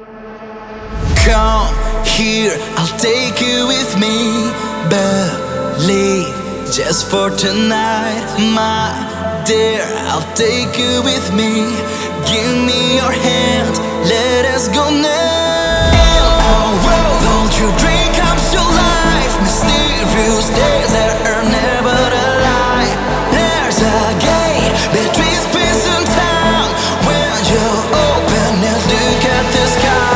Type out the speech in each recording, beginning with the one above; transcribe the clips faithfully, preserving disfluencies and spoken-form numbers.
Come here, I'll take you with me. Believe just for tonight, my dear. I'll take you with me. Give me your hand, let us go now. Our world, don't you dream comes to life. Mysterious days that are never a lie. There's a gate between space and time. When you open it, look at the sky.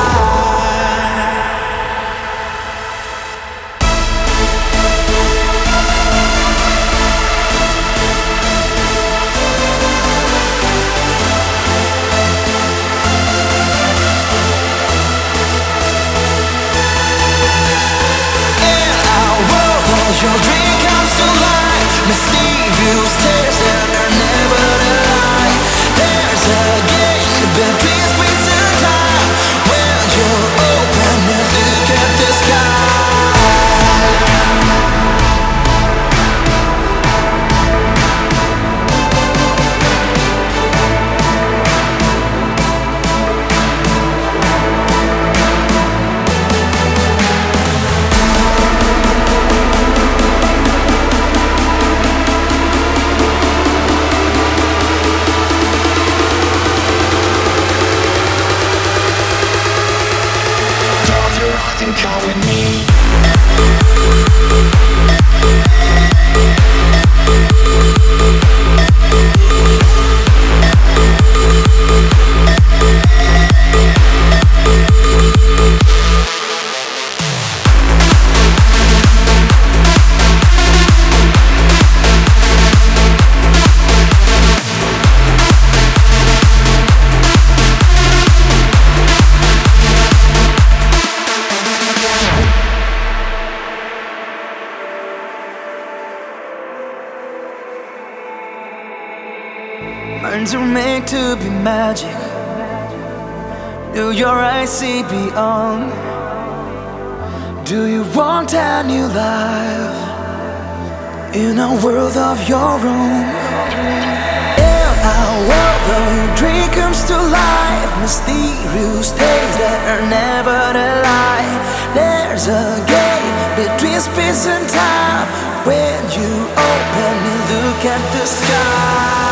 Your dream comes to life. Mysterious days that are never a lie. There's a gate between space and time. When you open it, look at the sky. Come with me. Minds are made to be magic. Do your eyes see beyond? Do you want a new life in a world of your own? In a world where your dream comes to life. Mysterious days that are never a lie. There's a gate between space and time. When you open it, look at the sky.